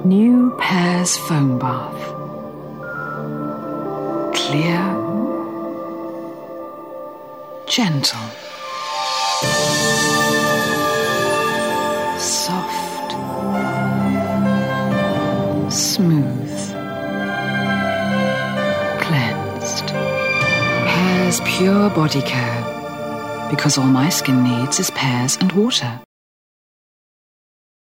New Pear's Foam Bath. Clear, gentle, soft, smooth, cleansed. Pear's pure body care, because all my skin needs is pears and water.